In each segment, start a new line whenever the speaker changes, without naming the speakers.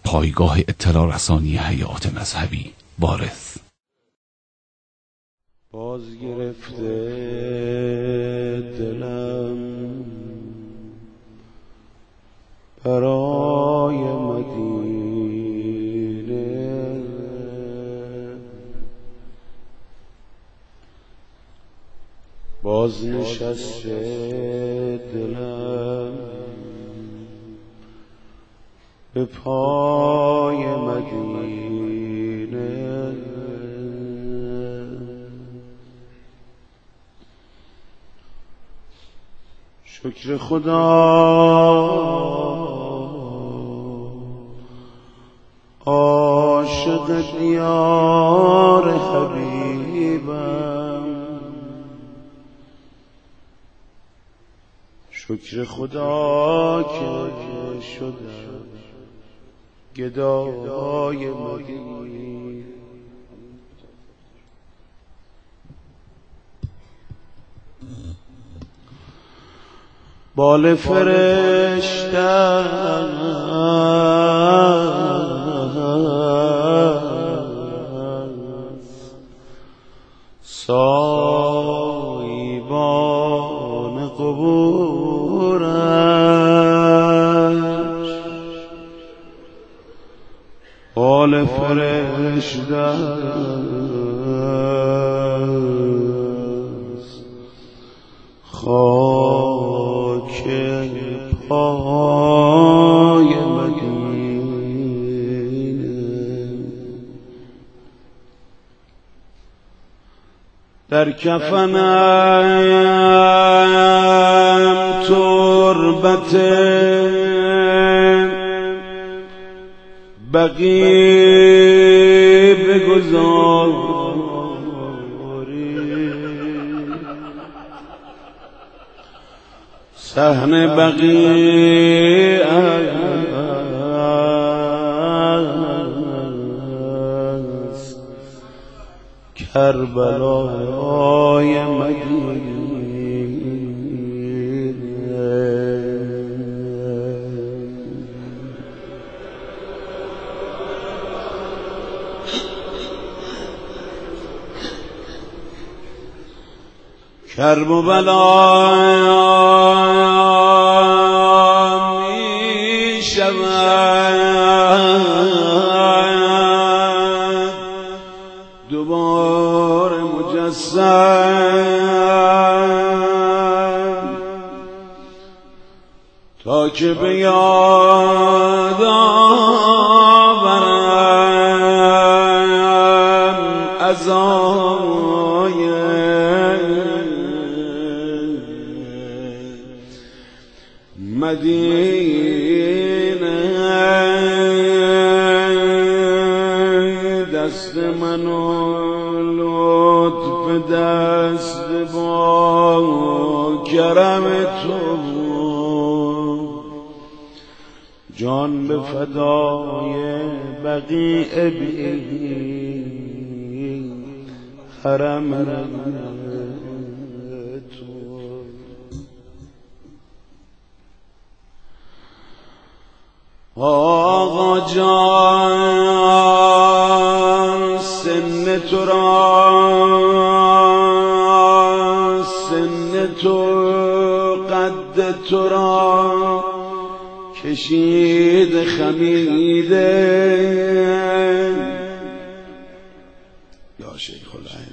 پایگاه اطلاع رسانی حیات مذهبی وارث.
باز گرفته دلم برای مدینه، باز نشسته دلم به پای مدینه، شکر خدا عاشق دیار حبیبم، شکر خدا که شدم گدای مدینه. بال فرشته‌ست سایبان قبورش، بال فرشته‌ست خاک پای مدینه. در کفنم تربت بقیع بگذاری، صحن بقیع است کربلای مدینه. کرب و بلا می شود دوباره مجسم، تا که به یاد آورم عزای مدینه. دست منو لطف دست با کرم تو، جان به فدای بقیع بی حرم تو. آقا جان سن تو را، سن تو قد تو را کشید خمیده، یا شیخ العین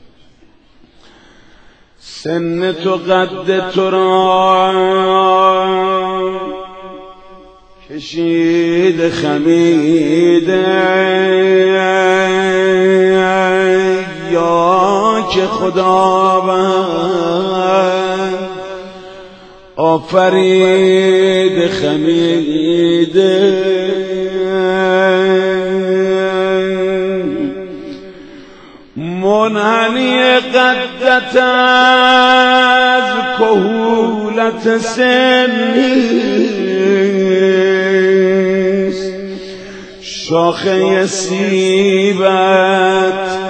سن تو قد تو را کشید خمیده، یا که خداوند آفرید خمیده. منحنی قدت از کهولت سنیست، شاخه سیبت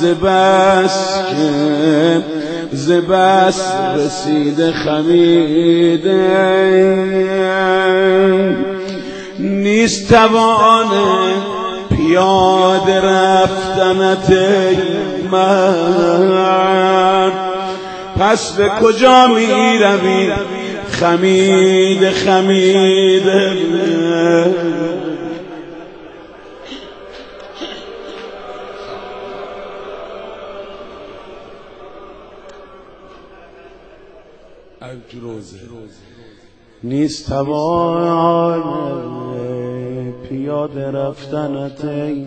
زبست رسید خمیده، نیست توان پیاده رفتنت ای مرد، پس به کجا می روی خمید خمید نیست توان پیاده رفتنت ای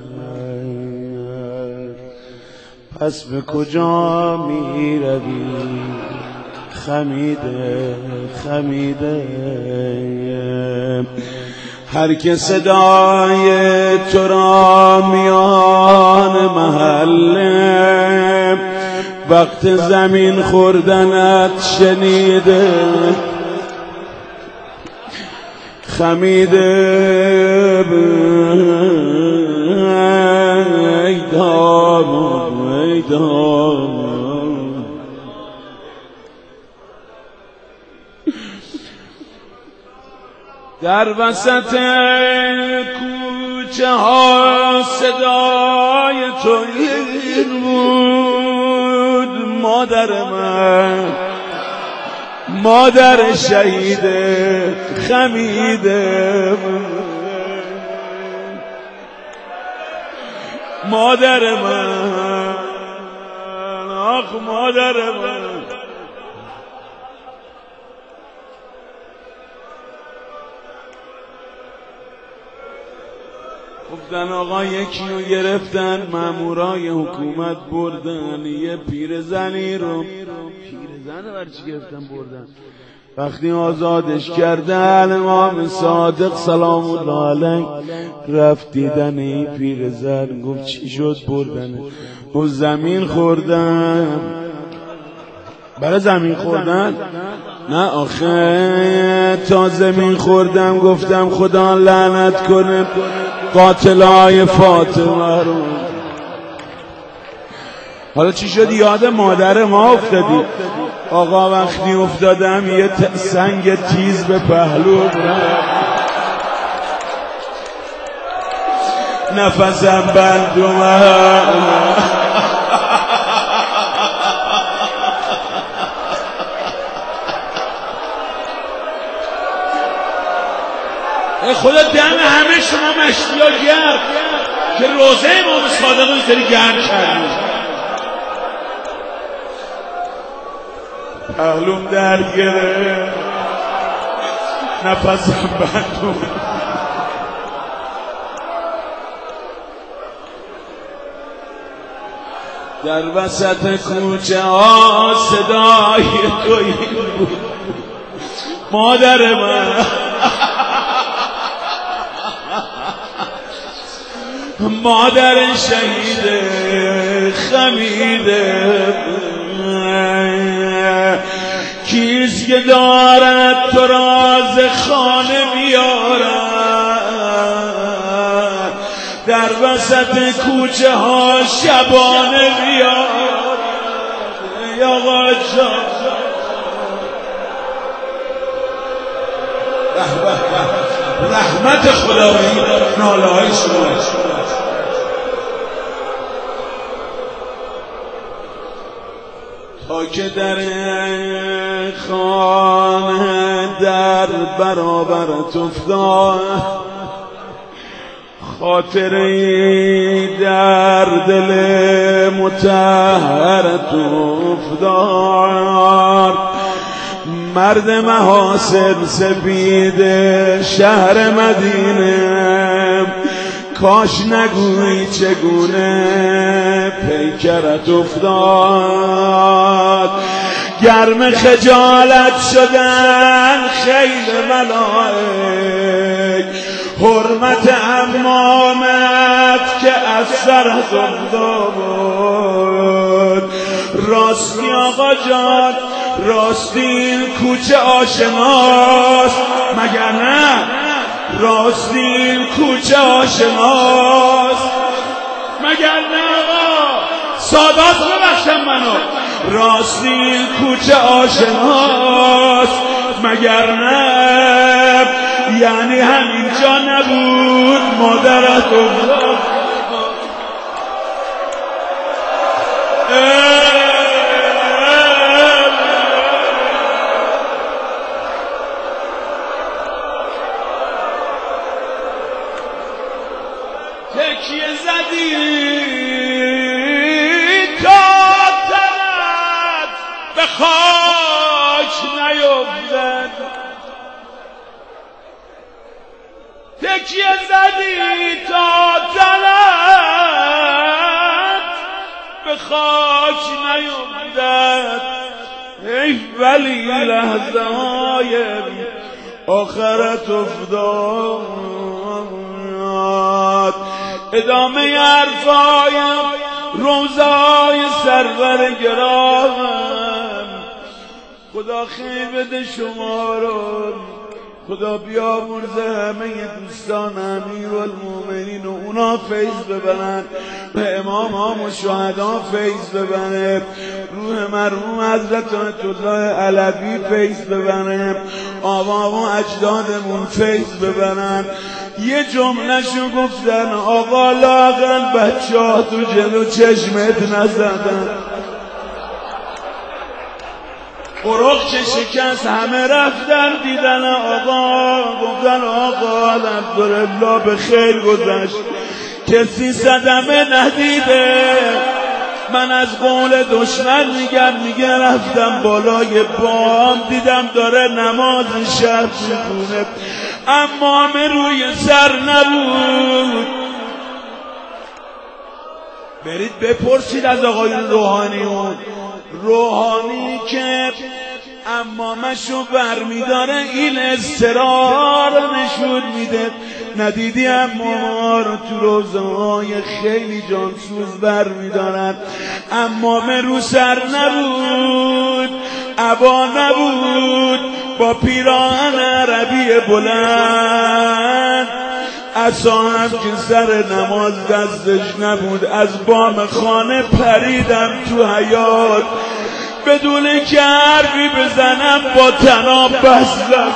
مرد، پس به کجا می روی خمیده خمیده. هر که صدای تو را میان محله وقت زمین خوردنت شنیده خمیده ای دام ای دام. در وسط کوچه ها صدای تو این بود مادر من، مادر شهید خمیده، مادر من آخ مادر من. گفتن آقا یکی رو گرفتن مامورای حکومت بردن، یه پیرزنی رو پیرزن برچی گرفتن بردن. وقتی آزادش کردن امام صادق سلام الله علیه رفت دیدن این پیرزن، گفت چی شد بردن؟ گفت زمین خوردن. برای زمین خوردن؟ نه آخه تا زمین خوردم گفتم خدا لعنت کنه قاتلای فاطمه رو. حالا چی شد؟ یاد مادر ما افتادی. آقا وقتی افتادم یه سنگ تیز به پهلو نفسم بند اومد. خدا دم همه شما مشتیا گرد که روزه امام صادق اینطوری گرم کردیم. پهلوم در گرفت نفسم بند اومد. در وسط کوچه ها صدای تو این بود مادر من، مادر شهید خمیده. کیست که دارد تو راز خانه بیارد، در وسط کوچه ها شبانه بیارد. یا غاجا رحمت خدایی ناله های شما. تا که در خانه در برابرت افتاد، خاطری در دل مطهرت افتاد. مرد محاسن سپید شهر مدینه، کاش نگویی چگونه پیکرت افتاد. گرم خجالت شدن خیل ملائک، حرمت عمامت که از سرت افتاد. راستی آقا جان، راستی این کوچه آشناست مگر نه؟ راستی این کوچه آشناست مگر نه آقا؟ سادات ببخشم منو. راستی این کوچه آشناست مگر نه؟ یعنی همینجا نبود مادرت افتاد تکیه زدی تا تنت به خاک نیفتد تکیه زدی تا تنت به خاک نیفتد ای ولی لحظه های آخرت افتاد ادامه حرفایم روزای سرور گرامم خدا خیر بده شما رو خدا بیامرزه همه دوستان امیرالمومنین و اونا فیض ببرن به امام ها و شهدا فیض ببرن روح مرحوم حضرت آیت الله علوی فیض ببرن آبا و اجدادمون فیض ببرن یه جمله‌شو گفتن آقا لااقل بچه‌ها تو جلو چشمت نزدن قرق چه شکست همه رفتن دیدن آقا گفتن آقا الحمدلله به خیر گذشت کسی صدمه ندیده من از قول دشمن میگه رفتم بالای بام دیدم داره نماز شب میخونه اما روی سر نبود برید بپرسید از آقایون روحانی که امامشو برمیداره این اصرار نشون میده ندیدی امام رو تو روزهای خیلی جانسوز برمیدارن امام رو سر نبود عبا نبود با پیراهن عربی بلند عصا هم که سر نماز دستش نبود از بام خانه پریدم تو حیاط بدون که حرفی بزنم با طناب بستم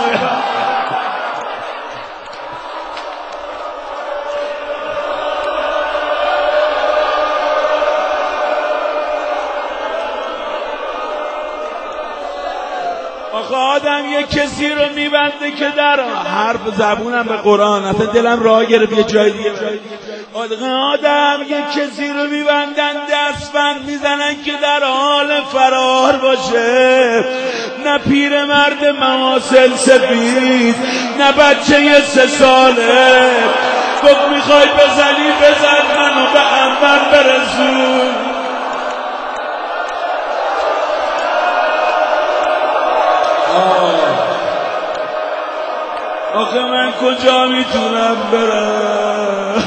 آدم یک کسی رو میبنده که در حرف زبونم به قرآن اصلا دلم راه گرفت یه جای دیگه آدم یک کسی رو میبندن دستبند میزنن که در حال فرار باشه نه پیر مرد مواصل سفید نه بچه 3 ساله گفت میخوای بزنی بزن منو به انبر برسون آخه من کجا میتونم برم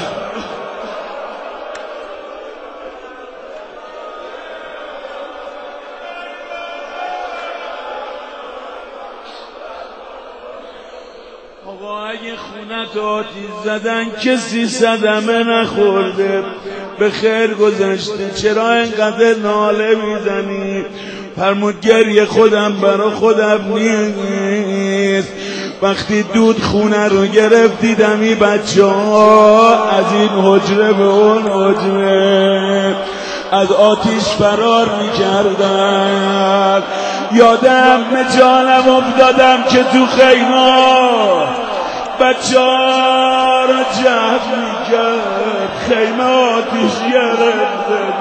آقا اگه خونت آتیش زدن کسی صدمه نخورده به خیر گذشته چرا اینقدر ناله میزنی فرمود گریه خودم برا خودم نیست وقتی دود خونه رو گرفت دیدم این بچه ها از این حجره به اون حجره از آتیش فرار میکردن یادم جانم افتادم که تو خیمه بچه ها رو جمع میکرد خیمه آتیش گرفته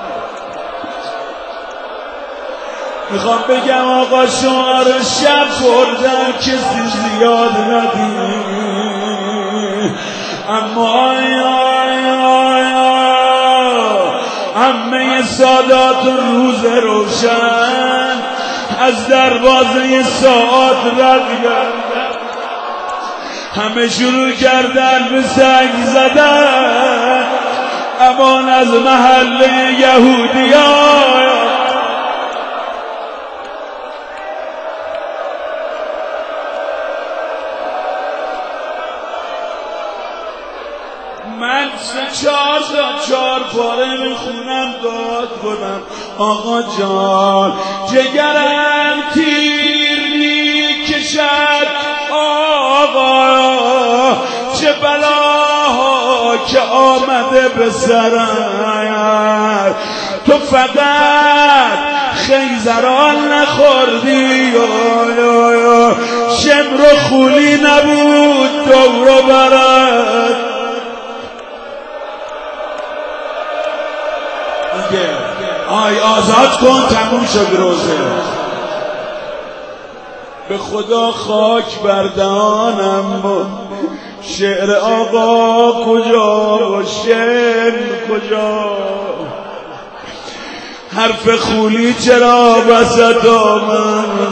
میخوام بگم آقا شما رو شب بردن کسی زیاد ندید اما همه سادات روز روشن از دروازه ساعت رد کردن همه شروع کردن به سنگ زدن امان از محله یهودیان من 4 پاره میخونم داد کنم آقا جان جگرم تیر میکشد آقا چه بلاها که آمده به سرم، تو فقط خیزران نخوردی، شمر و خولی نبود دور و برد. آی آزاد کن تموم شد روزه. به خدا خاک بر دهانم، شعر آقا کجا، شعر کجا، حرف خولی چرا وسط آمد،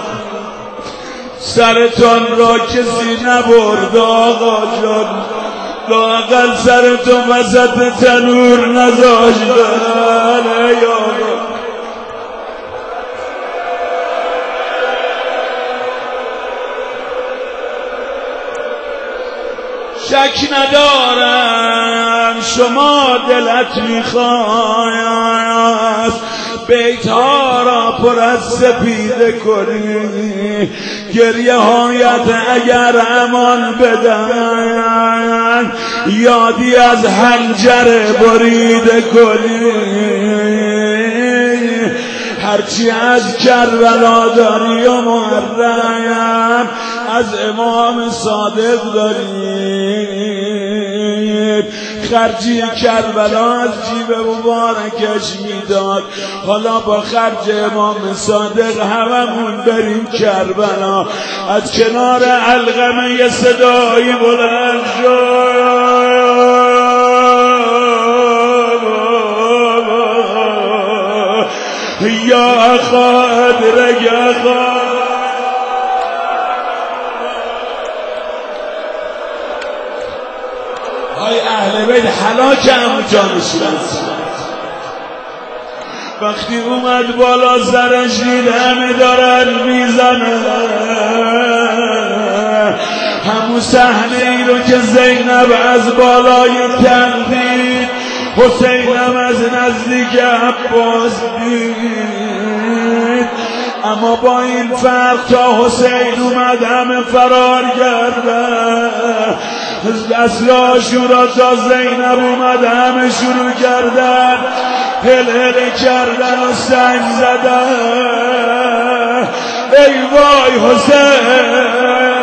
سرتان را کسی نبرد آقا جان، لااقل سرتو وسط تنور نذاشتن ای آقا. شک ندارم شما دلت میخواید بیت ها را پر از سپیده کنی، گریه هایت اگر امان بدن یادی از حنجره بریده کنی، هرچی از کربلا داری و محرم از امام صادق داری، خرجی کربلا از جیب مبارکش میداد، حالا با خرج امام صادق هممون بریم کربلا. از کنار علقمه یه صدایی بلند شد، یا خادر یا خادر. های اهل بیت هلاک عمو جانشون، وقتی اومد بالا سرش دید همه دارن میزنن، همون صحنه ای رو که زینب از بالای تندید حسینم از نزدیک عباس دید، اما با این فرق تا حسین اومد همه فرار کردن، دستاشون را تا زینب اومد همه شروع کردن هل کردن و سنگ زدن، ای وای حسین